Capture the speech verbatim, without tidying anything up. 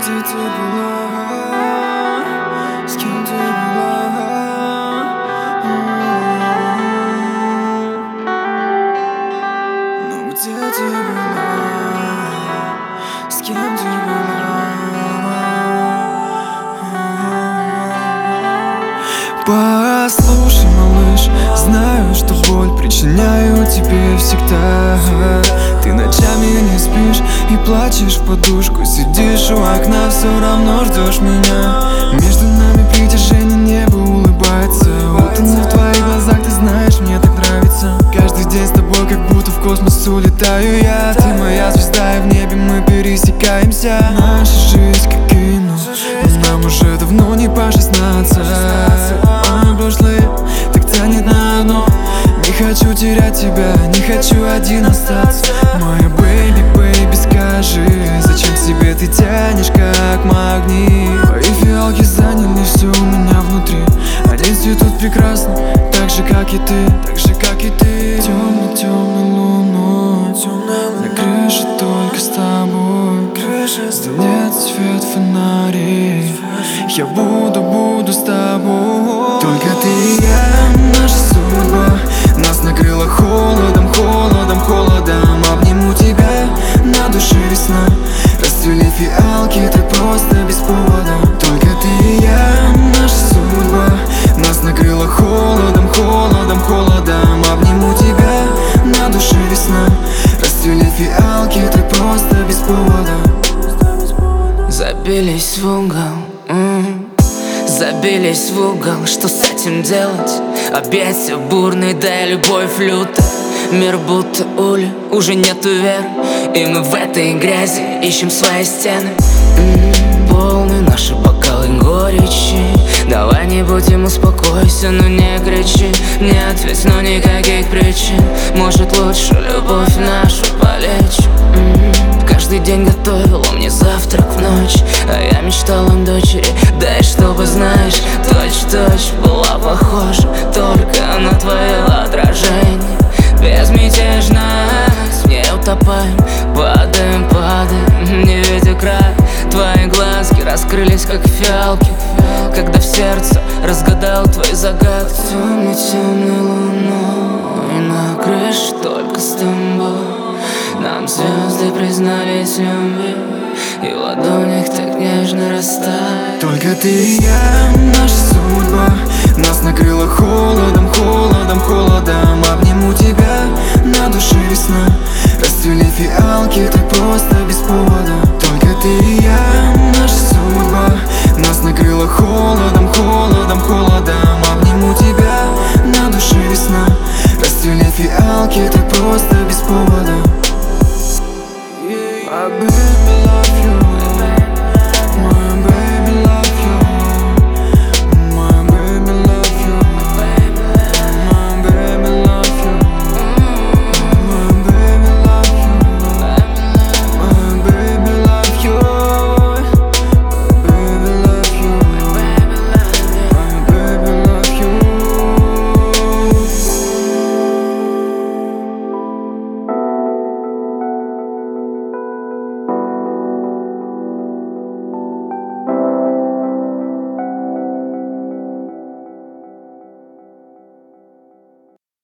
Где ты была? С кем ты была? Ну где ты была? С кем ты была? Послушай, малыш, знаю, что боль причиняю тебе всегда. Ты ночами не спишь и плачешь в подушку, сидишь у окна, все равно ждешь меня. Между нами притяжение, небо улыбается. Утону в твоих глазах, ты знаешь, мне так нравится. Каждый день с тобой, как будто в космос улетаю я. Ты моя звезда, и в небе мы пересекаемся. Наша жизнь как кино, нам уже давно не по шестнадцать. Мое прошлое так тянет на одно. Не хочу терять тебя, не хочу один остаться. Моя бэйби, бэйби, скажи, зачем себе ты тянешь, как магнит? Твои фиалки заняли все у меня внутри. Один цветут прекрасно, так же, как и ты, так же, как и ты. Темной-темной луной, на крыше только с тобой. Нет свет фонарей, я буду, буду с тобой. Только ты и я, наша судьба. Нас накрыло холодом, холодом, холодом. Обниму тебя, на душе весна. Расцвели фиалки, так просто без повода. Только ты и я, наша судьба. Нас накрыло холодом, холодом, холодом. Обниму тебя, на душе весна. Расцвели фиалки, так просто без повода. Забились в угол, м-м, забились в угол, что с этим делать? Объятия бурные, да и любовь лютая. Мир будто улей, уже нету веры, и мы в этой грязи ищем свои стены. м-м, Полны наши бокалы горечи. Давай не будем, успокойся, но не кричи. Не ответь, но никаких причин. Может лучше любовь нашу полечь. м-м, Каждый день готовила мне завтрак в ночь, а я мечтал о дочери, да и чтобы, знаешь, точь-в-точь была похожа только на твое отражение. Безмятежно в ней утопаем, падаем, падаем, не видя края. Твои глазки раскрылись, как фиалки, когда в сердце разгадал твои загадки. Темной-темной луной на крыше только с тобой. Нам звезды признались в любви, и в ладонях так нежно растаяли. Только ты и я, наша судьба. Нас накрыло холодом, холодом, холодом. Обниму тебя, на душе весна. Расцвели фиалки, так просто без повода. Только ты и я, наша судьба. Нас накрыло холодом, холодом, холодом. Обниму тебя, на душе весна. Расцвели фиалки, так просто без повода. My baby love you.